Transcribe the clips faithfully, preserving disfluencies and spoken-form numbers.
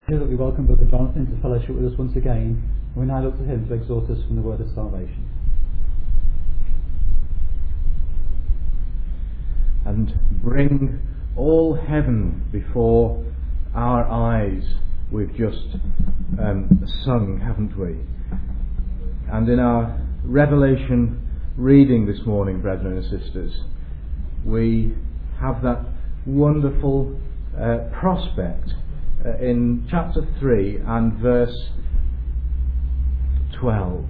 That we welcome Brother Jonathan to fellowship with us once again. We now look to him to exhort us from the word of salvation. And bring all heaven before our eyes. We've just um, sung, haven't we? And in our Revelation reading this morning, brethren and sisters, we have that wonderful uh, prospect uh, in chapter three and verse twelve.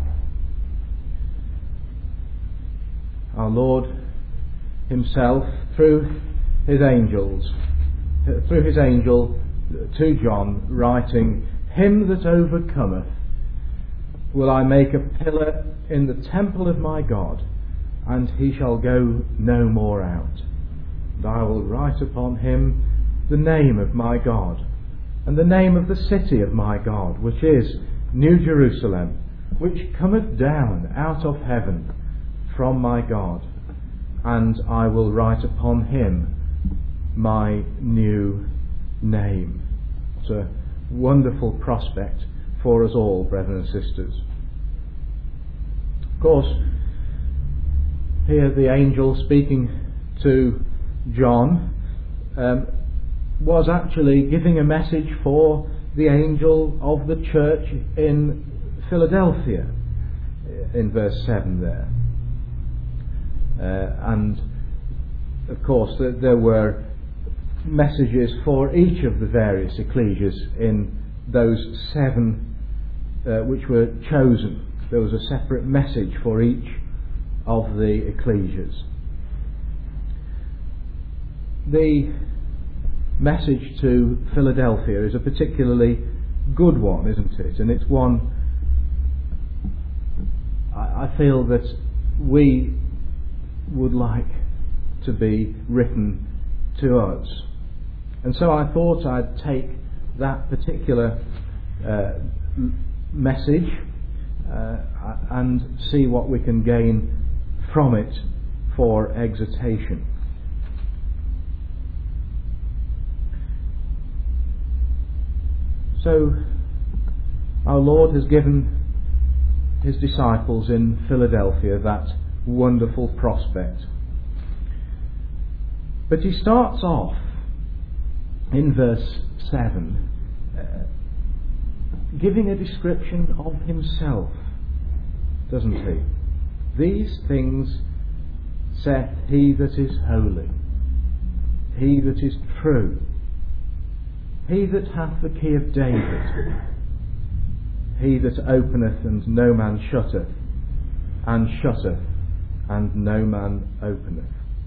Our Lord Himself, through His angels, uh, through His angel to John, writing, "Him that overcometh will I make a pillar in the temple of my God, and he shall go no more out. And I will write upon him the name of my God, and the name of the city of my God, which is New Jerusalem, which cometh down out of heaven from my God. And I will write upon him my new name." It's a wonderful prospect for us all, brethren and sisters. Of course, here the angel speaking to John um, was actually giving a message for the angel of the church in Philadelphia, in verse seven there. Uh, and of course there were messages for each of the various ecclesias in those seven uh, which were chosen. There was a separate message for each of the ecclesias. The message to Philadelphia is a particularly good one, isn't it? And it's one I, I feel that we would like to be written to us. And so I thought I'd take that particular uh, message uh, and see what we can gain from it for exhortation. So our Lord has given His disciples in Philadelphia that wonderful prospect. But He starts off in verse seven uh, giving a description of Himself, doesn't He? "These things saith He that is holy, He that is true, He that hath the key of David, He that openeth and no man shutteth, and shutteth and no man openeth."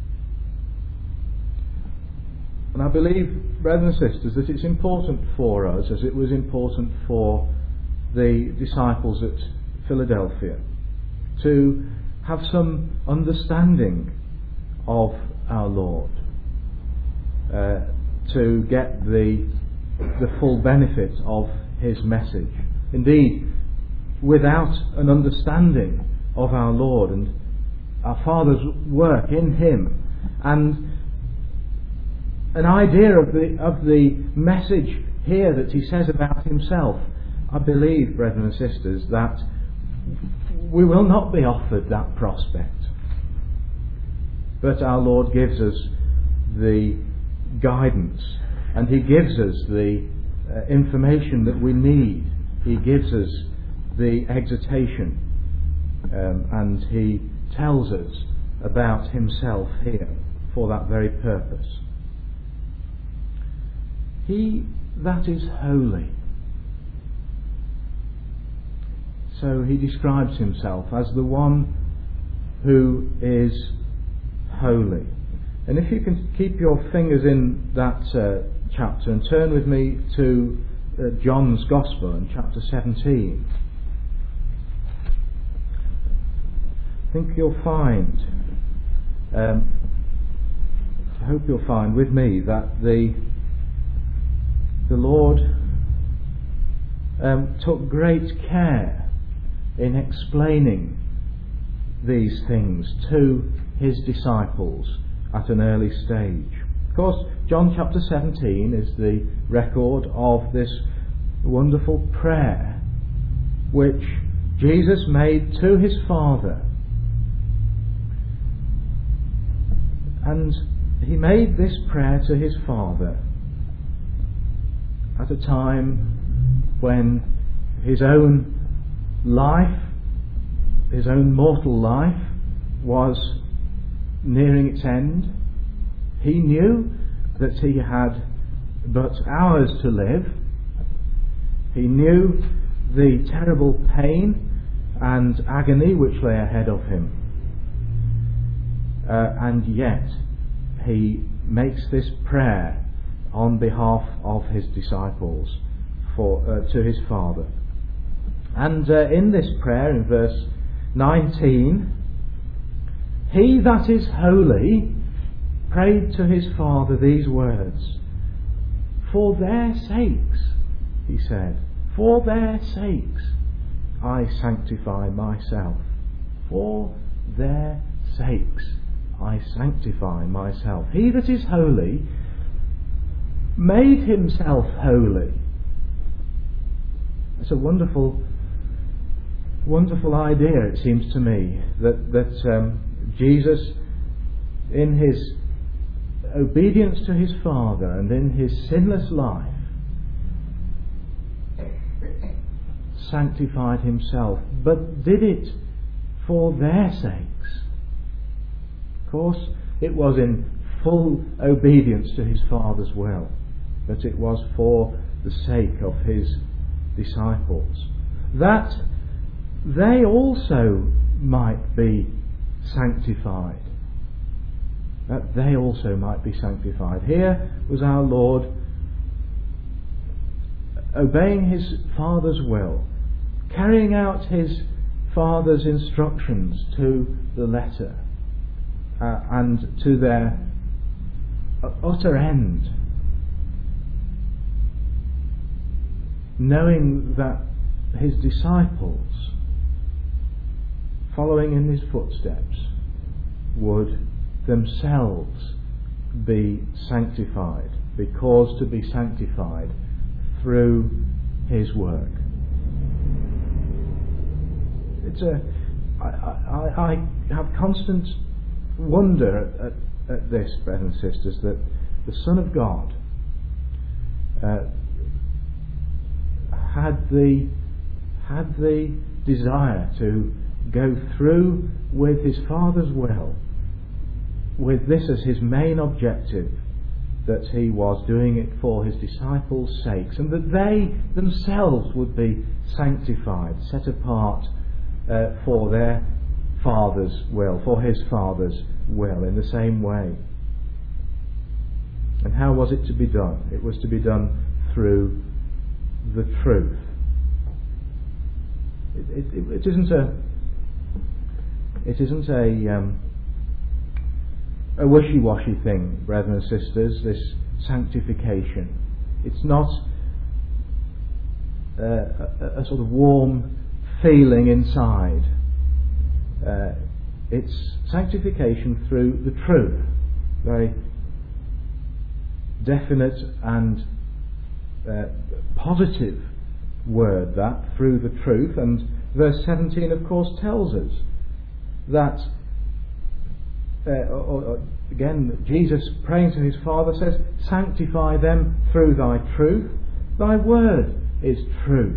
And I believe, brethren and sisters, that it's important for us, as it was important for the disciples at Philadelphia, to have some understanding of our Lord, uh, to get the the full benefit of His message. Indeed, without an understanding of our Lord and our Father's work in Him, and an idea of the of the message here that He says about Himself, I believe, brethren and sisters, that we will not be offered that prospect. But our Lord gives us the guidance, and He gives us the uh, information that we need. He gives us the exhortation, um, and He tells us about Himself here for that very purpose. "He that is holy." So He describes Himself as the one who is holy. And if you can keep your fingers in that uh, chapter and turn with me to uh, John's Gospel in chapter seventeen, I think you'll find, um, I hope you'll find with me that the the Lord um, took great care in explaining these things to His disciples at an early stage. Of course, John chapter seventeen is the record of this wonderful prayer which Jesus made to his Father. And he made this prayer to his Father at a time when his own life, his own mortal life, was nearing its end. He knew that he had but hours to live. He knew the terrible pain and agony which lay ahead of him. Uh, and yet he makes this prayer on behalf of his disciples for uh, to his Father. And uh, in this prayer, in verse nineteen, he that is holy prayed to his Father these words, for their sakes, he said, for their sakes I sanctify myself. For their sakes I sanctify myself. He that is holy made himself holy. It's a wonderful, wonderful idea, it seems to me, that, that um, Jesus, in his obedience to his Father and in his sinless life, sanctified himself, but did it for their sakes. Of course, it was in full obedience to his Father's will, but it was for the sake of his disciples, that they also might be sanctified. That they also might be sanctified. Here was our Lord obeying his Father's will, carrying out his Father's instructions to the letter, uh, and to their utter end, knowing that his disciples, following in his footsteps, would themselves be sanctified, because to be sanctified through his work. It's a, I, I, I have constant wonder at, at, at this, brothers and sisters, that the Son of God uh, had the had the desire to go through with his Father's will, with this as his main objective, that he was doing it for his disciples' sakes, and that they themselves would be sanctified, set apart uh, for their Father's will, for his Father's will, in the same way. And how was it to be done? It was to be done through the truth. It, it, it isn't a it isn't a um, a wishy-washy thing, brethren and sisters, this sanctification. It's not uh, a, a sort of warm feeling inside. Uh, it's sanctification through the truth. Very definite and uh, positive word, that, through the truth. And verse seventeen, of course, tells us that Uh, or, or, again, Jesus praying to his Father says, sanctify them through thy truth. Thy word is truth.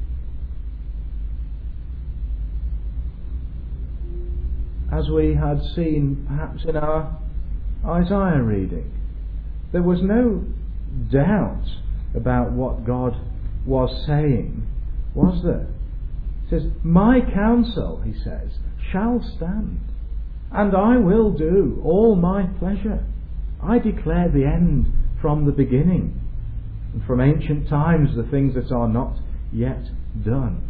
As we had seen perhaps in our Isaiah reading, there was no doubt about what God was saying, was there? It says, my counsel, he says, shall stand, and I will do all my pleasure. I declare the end from the beginning, and from ancient times the things that are not yet done.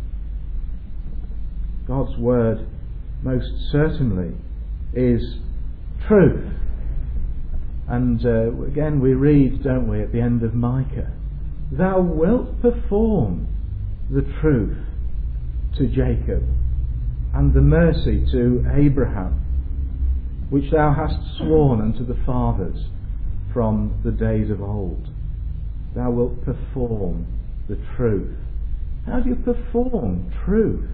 God's word most certainly is truth. And uh, again we read, don't we, at the end of Micah, thou wilt perform the truth to Jacob and the mercy to Abraham, which thou hast sworn unto the fathers, from the days of old. Thou wilt perform the truth. How do you perform truth?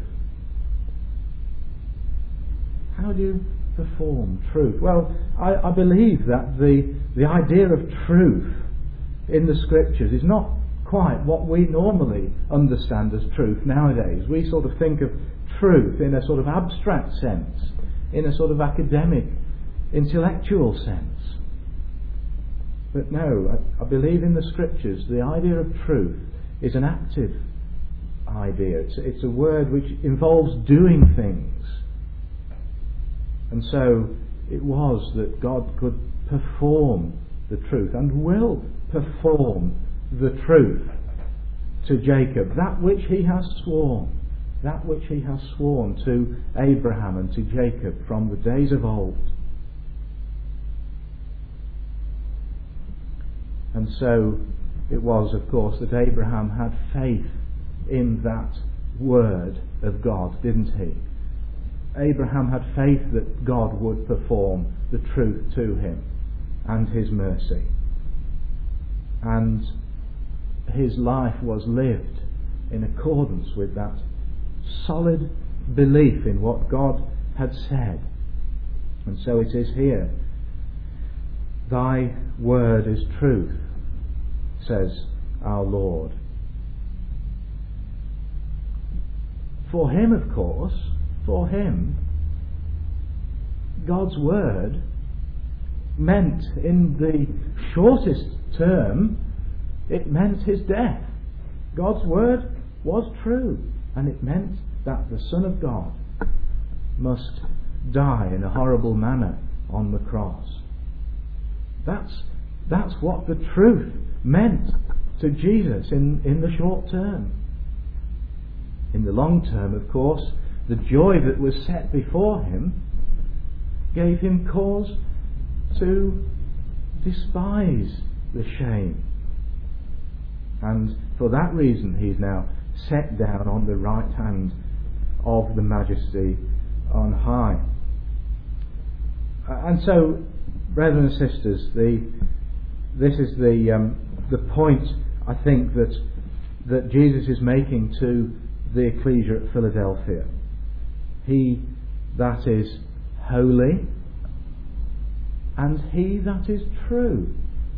How do you perform truth? Well, I, I believe that the, the idea of truth in the Scriptures is not quite what we normally understand as truth nowadays. We sort of think of truth in a sort of abstract sense, in a sort of academic, intellectual sense. But no, I, I believe in the Scriptures the idea of truth is an active idea. It's, it's a word which involves doing things. And so it was that God could perform the truth and will perform the truth to Jacob, that which he has sworn, that which he has sworn to Abraham and to Jacob from the days of old. And so it was, of course, that Abraham had faith in that word of God, didn't he? Abraham had faith that God would perform the truth to him and his mercy. And his life was lived in accordance with that solid belief in what God had said. And so it is here. Thy word is truth, says our Lord. For him, of course, for him, God's word meant, in the shortest term, it meant his death. God's word was true, and it meant that the Son of God must die in a horrible manner on the cross. That's, that's what the truth meant to Jesus in, in the short term. In the long term, of course, the joy that was set before him gave him cause to despise the shame. And for that reason he's now set down on the right hand of the Majesty on high. And so, brethren and sisters, the, this is the um, the point, I think, that that Jesus is making to the ecclesia at Philadelphia. He that is holy, and he that is true.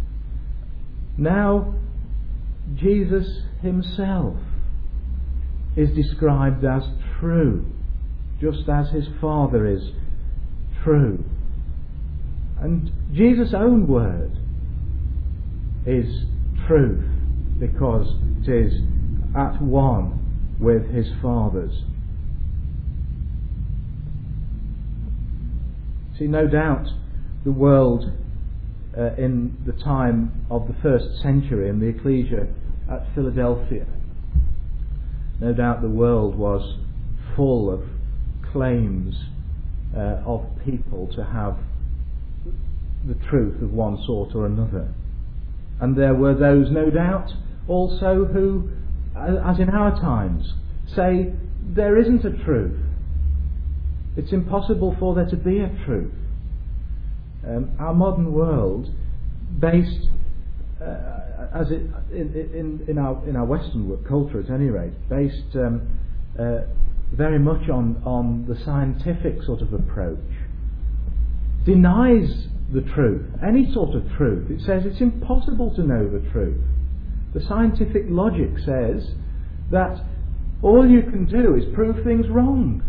Now, Jesus himself is described as true, just as his Father is true. And Jesus' own word is truth, because it is at one with his Father's. See, no doubt the world uh, in the time of the first century in the ecclesia at Philadelphia, no doubt the world was full of claims uh, of people to have the truth of one sort or another. And there were those, no doubt, also who, as in our times, say there isn't a truth. It's impossible for there to be a truth. Um, our modern world, based uh, as it in, in, in our in our Western culture at any rate, based um, uh, very much on on the scientific sort of approach, denies the truth, any sort of truth. It says it's impossible to know the truth. The scientific logic says that all you can do is prove things wrong.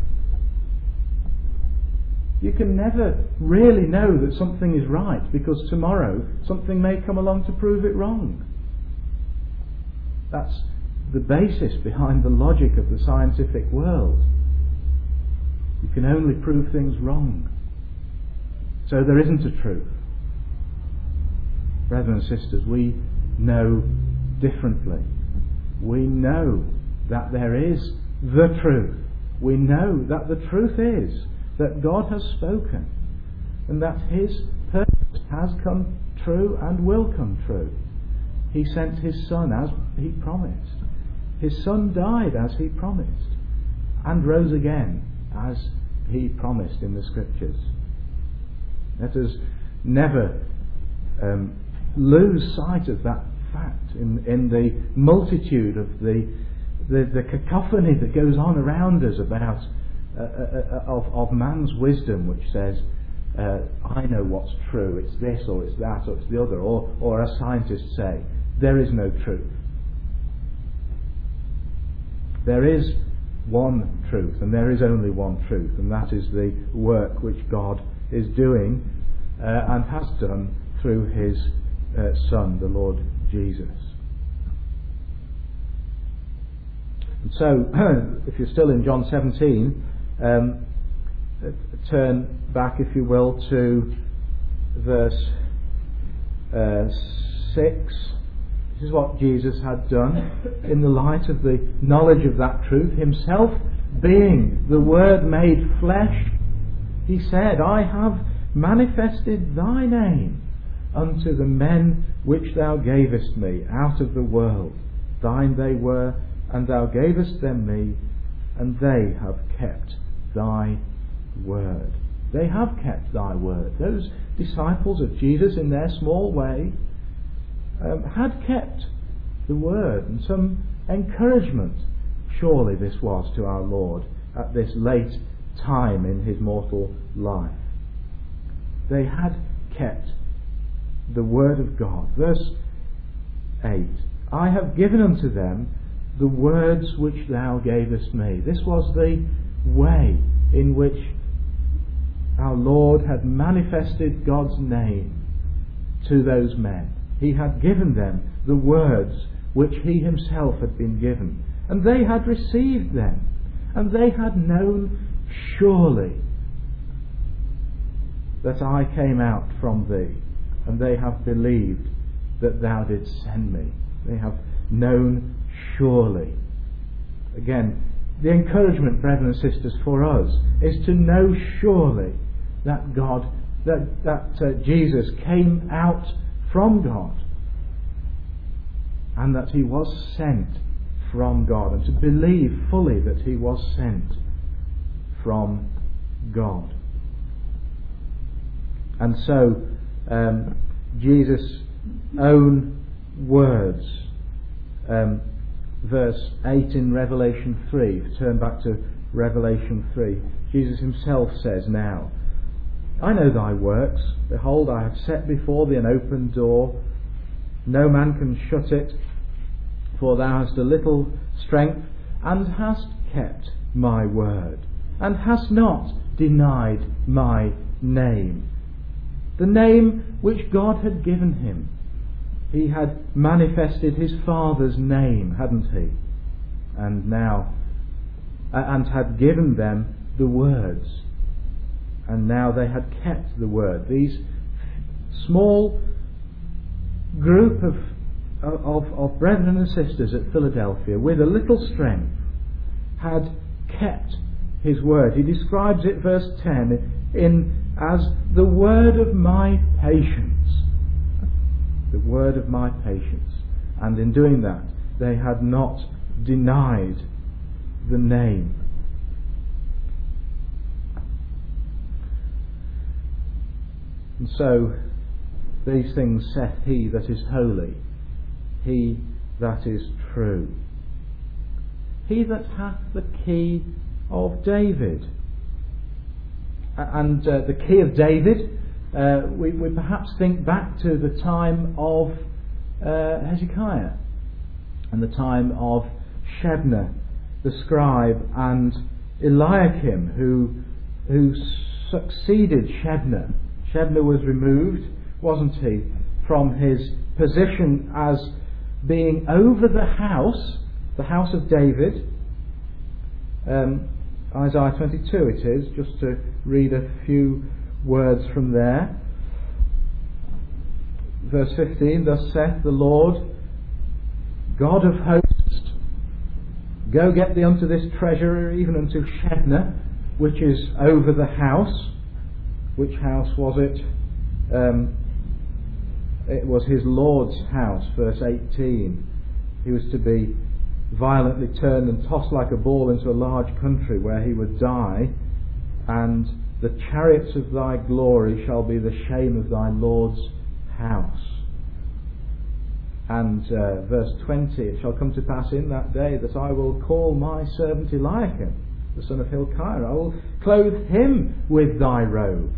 You can never really know that something is right, because tomorrow something may come along to prove it wrong. That's the basis behind the logic of the scientific world. You can only prove things wrong. So there isn't a truth. Brothers and sisters, we know differently. We know that there is the truth. We know that the truth is that God has spoken, and that his purpose has come true and will come true. He sent his Son as he promised. His Son died as he promised, and rose again as he promised in the Scriptures. Let us never um, lose sight of that fact in, in the multitude of the, the, the cacophony that goes on around us about uh, uh, of, of man's wisdom, which says, uh, I know what's true, it's this or it's that or it's the other, or, or as scientists say, there is no truth. There is one truth, and there is only one truth, and that is the work which God is doing uh, and has done through His uh, Son, the Lord Jesus. And so, if you're still in John seventeen, um, turn back, if you will, to verse uh, six. This is what Jesus had done in the light of the knowledge of that truth. Himself being the Word made flesh, He said, I have manifested Thy name unto the men which Thou gavest me out of the world. Thine they were, and Thou gavest them me, and they have kept Thy word. They have kept Thy word. Those disciples of Jesus, in their small way, Um, had kept the word, and some encouragement surely this was to our Lord at this late time in His mortal life. They had kept the word of God. Verse eight, I have given unto them the words which Thou gavest me. This was the way in which our Lord had manifested God's name to those men. He had given them the words which He Himself had been given. And they had received them. And they had known surely that I came out from Thee. And they have believed that Thou didst send me. They have known surely. Again, the encouragement, brethren and sisters, for us is to know surely that God, that, that uh, Jesus came out from God, and that He was sent from God, and to believe fully that He was sent from God. And so um, Jesus' own words, um, verse eight in Revelation three, turn back to Revelation three, Jesus Himself says now, I know thy works. Behold, I have set before thee an open door. No man can shut it. For thou hast a little strength, and hast kept my word, and hast not denied my name. The name which God had given him. He had manifested His Father's name, hadn't He? And now, and had given them the words. And now they had kept the word. These small group of, of, of brethren and sisters at Philadelphia, with a little strength, had kept His word. He describes it, verse ten, in as the word of my patience. The word of my patience. And in doing that, they had not denied the name. And so, these things saith He that is holy, He that is true, He that hath the key of David. And uh, the key of David, uh, we, we perhaps think back to the time of uh, Hezekiah, and the time of Shebna, the scribe, and Eliakim, who, who succeeded Shebna. Shebna was removed, wasn't he, from his position as being over the house, the house of David. Um, Isaiah twenty-two it is, just to read a few words from there. Verse fifteen, thus saith the Lord, God of hosts, go get thee unto this treasure, even unto Shebna, which is over the house. Which house was it? Um, it was his Lord's house, verse eighteen. He was to be violently turned and tossed like a ball into a large country where he would die, and the chariots of thy glory shall be the shame of thy Lord's house. And uh, verse twenty, it shall come to pass in that day that I will call my servant Eliakim, the son of Hilkiah. I will clothe him with thy robe,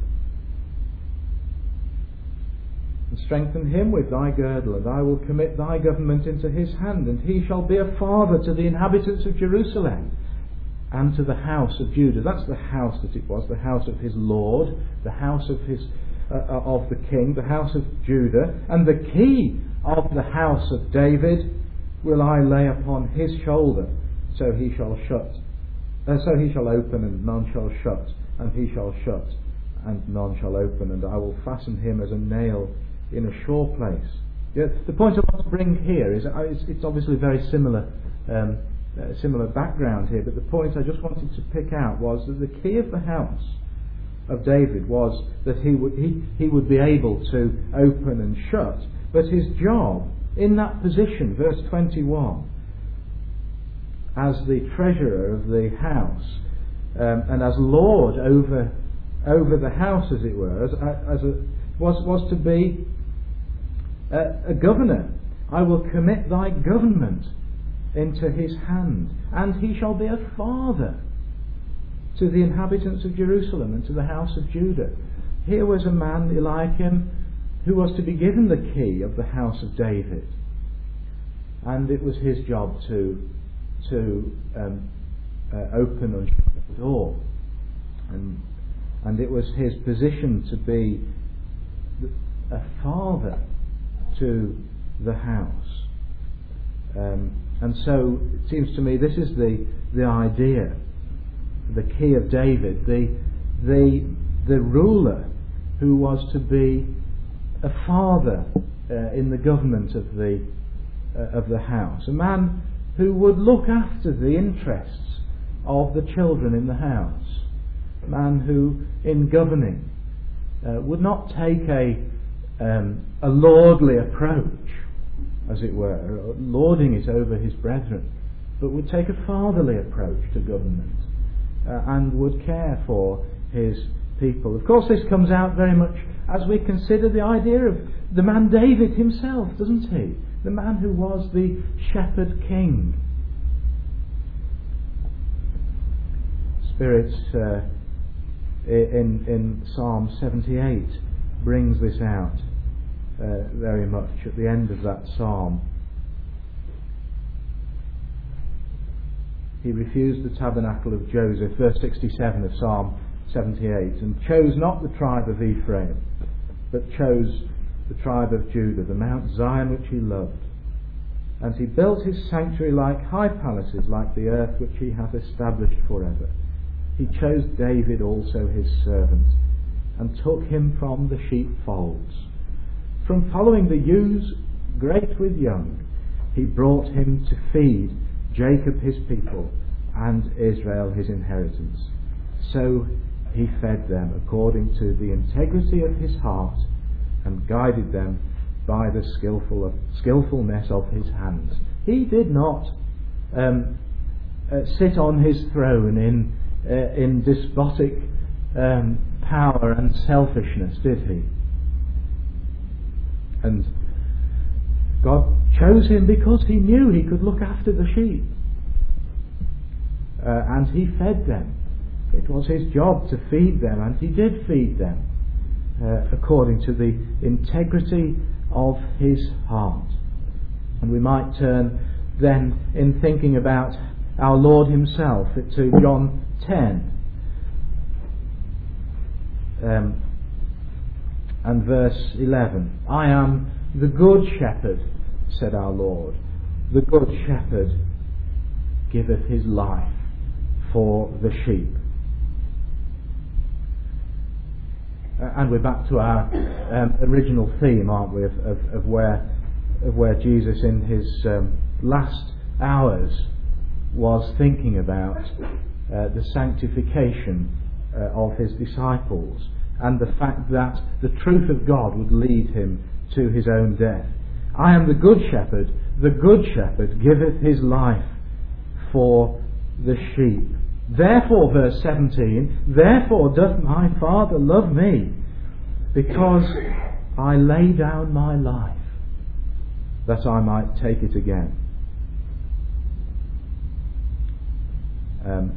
and strengthen him with thy girdle, and I will commit thy government into his hand, and he shall be a father to the inhabitants of Jerusalem and to the house of Judah. That's the house that it was, the house of his Lord, the house of his uh, of the king, the house of Judah, and the key of the house of David will I lay upon his shoulder, so he shall shut, uh, so he shall open, and none shall shut, and he shall shut, and none shall open, and I will fasten him as a nail in a sure place. Yeah, the point I want to bring here is, uh, it's, it's obviously very similar, um, uh, similar background here, but the point I just wanted to pick out was that the key of the house of David was that he would he, he would be able to open and shut, but his job in that position, verse twenty-one, as the treasurer of the house um, and as Lord over over the house, as it were, as, as a, was was to be a, a governor. I will commit thy government into his hand, and he shall be a father to the inhabitants of Jerusalem and to the house of Judah. Here was a man, Eliakim, who was to be given the key of the house of David, and it was his job to to um, uh, open and shut the door, and and it was his position to be a father to the house. Um, and so it seems to me this is the the idea, the key of David, the the the ruler who was to be a father uh, in the government of the uh, of the house, a man who would look after the interests of the children in the house, a man who, in governing, uh, would not take a um, a lordly approach, as it were, lording it over his brethren, but would take a fatherly approach to government uh, and would care for his people. Of course, this comes out very much as we consider the idea of the man David himself, doesn't he? The man who was the shepherd king. Spirit uh, in in Psalm seventy-eight brings this out uh, very much at the end of that psalm. He refused the tabernacle of Joseph, verse sixty-seven of Psalm seventy-eight, and chose not the tribe of Ephraim, but chose the tribe of Judah, the Mount Zion which he loved. And he built his sanctuary like high palaces, like the earth which he hath established forever. He chose David also his servant, and took him from the sheepfolds. From following the ewes great with young, he brought him to feed Jacob his people, and Israel his inheritance. So he fed them according to the integrity of his heart, and guided them by the skillful of, skillfulness of his hands. He did not um, uh, sit on his throne in uh, in despotic um, power and selfishness, did he? And God chose him because he knew he could look after the sheep, uh, and he fed them. It was his job to feed them, and he did feed them uh, according to the integrity of his heart. And we might turn then, in thinking about our Lord himself, to John ten um, and verse eleven. I am the good shepherd, said our Lord. The good shepherd giveth his life for the sheep. Uh, and we're back to our um, original theme, aren't we, of, of, of where of where Jesus in his um, last hours was thinking about uh, the sanctification uh, of his disciples, and the fact that the truth of God would lead him to his own death. I am the good shepherd, the good shepherd giveth his life for the sheep. Therefore, verse seventeen, therefore doth my Father love me, because I lay down my life that I might take it again. Um,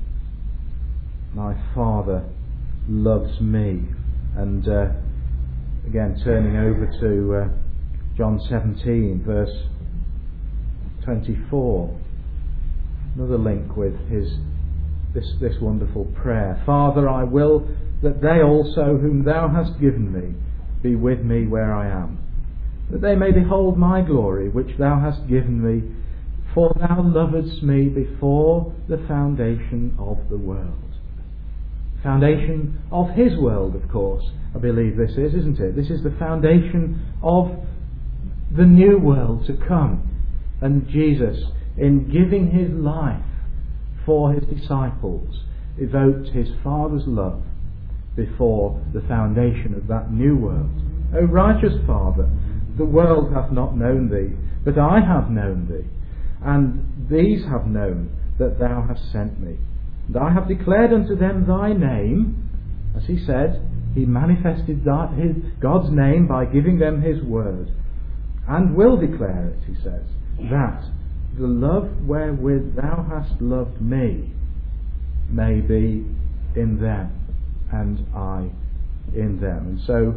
my Father loves me. And uh, again, turning over to uh, John seventeen, verse twenty-four, another link with his this this wonderful prayer. Father, I will that they also whom thou hast given me be with me where I am, that they may behold my glory which thou hast given me, for thou lovedst me before the foundation of the world. Foundation of his world, of course, I believe this is, isn't it? This is the foundation of the new world to come. And Jesus, in giving his life for his disciples, evoked his Father's love before the foundation of that new world. O righteous Father, the world hath not known thee, but I have known thee, and these have known that thou hast sent me. And I have declared unto them thy name. As he said, he manifested that, his, God's name by giving them his word, and will declare it, he says, that the love wherewith thou hast loved me may be in them, and I in them. And so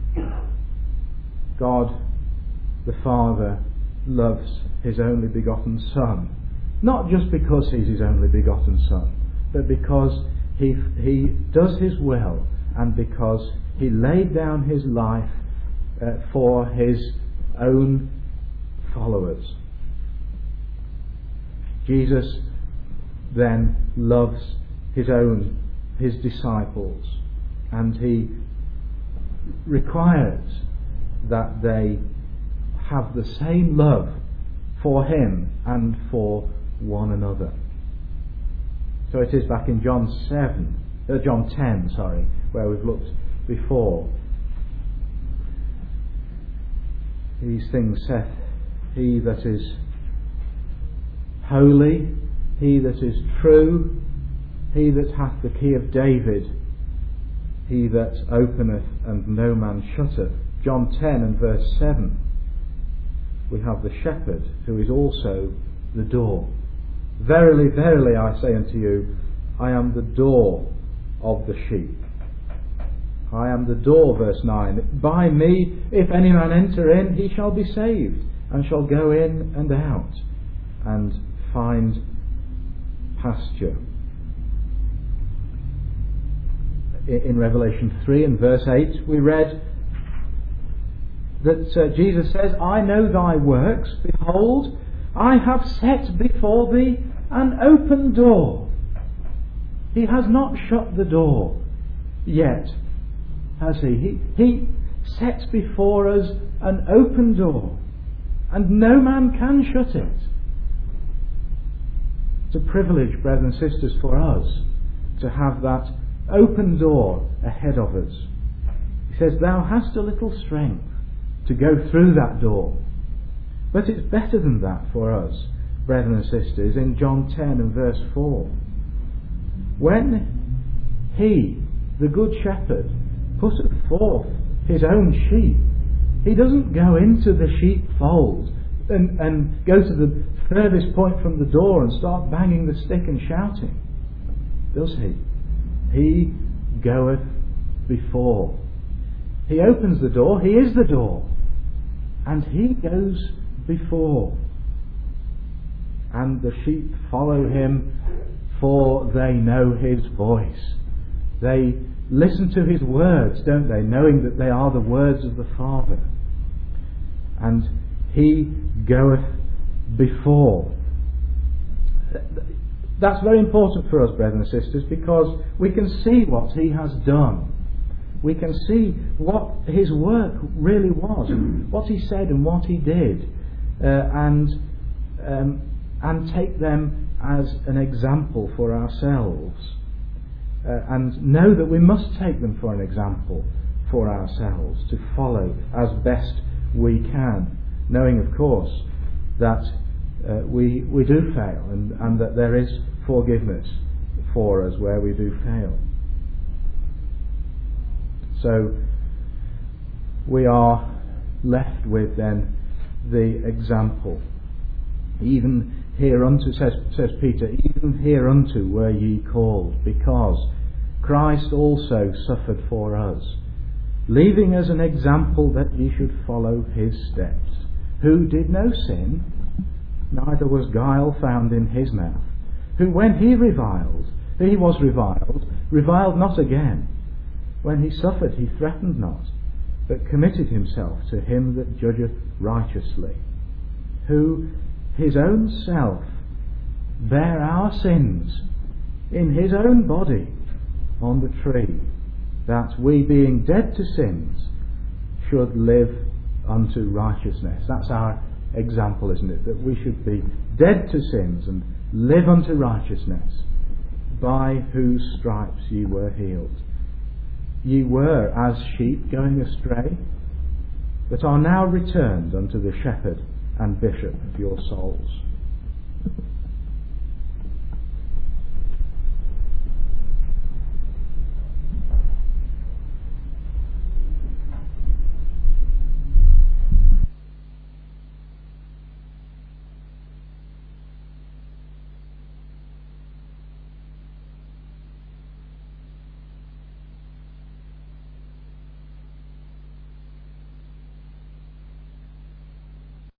God the Father loves his only begotten Son, not just because he's his only begotten Son, but because he he does his will, and because he laid down his life uh, for his own followers. Jesus then loves his own, his disciples, and he requires that they have the same love for him and for one another. So it is back in John seven, uh, John ten, sorry, where we've looked before. These things saith he that is holy, he that is true, he that hath the key of David, he that openeth and no man shutteth. John ten and verse seven. We have the shepherd who is also the door. Verily, verily, I say unto you, I am the door of the sheep. I am the door, verse nine. By me, if any man enter in, he shall be saved, and shall go in and out, and find pasture. In Revelation three and verse eight, we read that uh, Jesus says, I know thy works, behold, I have set before thee an open door. He has not shut the door yet, has he? He, he sets before us an open door, and no man can shut it. It's a privilege, brothers and sisters, for us to have that open door ahead of us. He says, thou hast a little strength to go through that door. But it's better than that for us, brethren and sisters, in John ten and verse four. When he, the good shepherd, putteth forth his own sheep, he doesn't go into the sheepfold and, and go to the furthest point from the door and start banging the stick and shouting, does he? He goeth before. He opens the door, he is the door, and he goes before. And the sheep follow him, for they know his voice. They listen to his words, don't they, knowing that they are the words of the Father. And he goeth before. That's very important for us, brethren and sisters, because we can see what he has done. We can see what his work really was, what he said and what he did, uh, and um, and take them as an example for ourselves, uh, and know that we must take them for an example for ourselves to follow as best we can, knowing, of course, that uh, we we do fail, and, and that there is forgiveness for us where we do fail. So we are left with then the example. Even hereunto, says, says Peter, even hereunto were ye called, because Christ also suffered for us, leaving us an example that ye should follow his steps, who did no sin, neither was guile found in his mouth, who when he reviled, he was reviled, reviled not again. When he suffered, he threatened not, but committed himself to him that judgeth righteously, who his own self bare our sins in his own body on the tree, that we, being dead to sins, should live unto righteousness. That's our example, isn't it? That we should be dead to sins and live unto righteousness, by whose stripes ye were healed. Ye were as sheep going astray, but are now returned unto the shepherd and bishop of your souls.